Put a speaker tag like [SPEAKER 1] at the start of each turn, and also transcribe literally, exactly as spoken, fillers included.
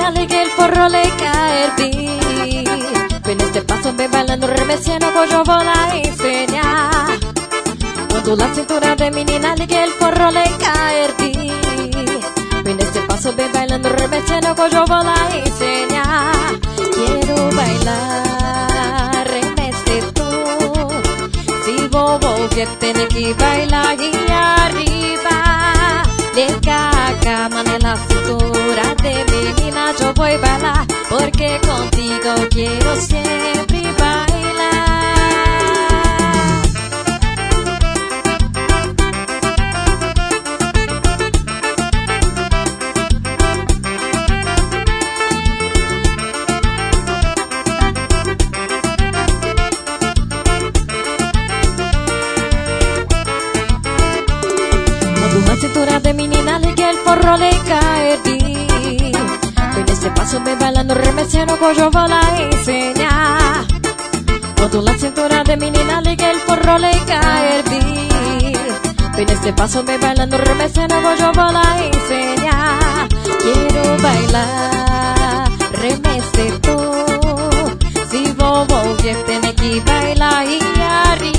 [SPEAKER 1] menina ligue el forro le caer bien. En este paso me bailando remeciendo que yo voy a enseñar. Cuando la cintura de menina ligue el forro le caer bien. En este paso me bailando remeciendo que yo voy a enseñar. Quiero bailar remece tú. Si bobo que tiene que bailar y arriba de caca en la cintura de menina yo voy a bailar porque contigo quiero siempre bailar. Cuando la cintura de menina ligue el forro le caer bien. En este paso me bailando remeciendo que yo voy a enseñar. Cuando la cintura de menina ligue el forro le caer bien. En este paso me bailando remeciendo que yo voy a enseñar. Quiero bailar remece tú. Si bobo que tiene que bailar y arriba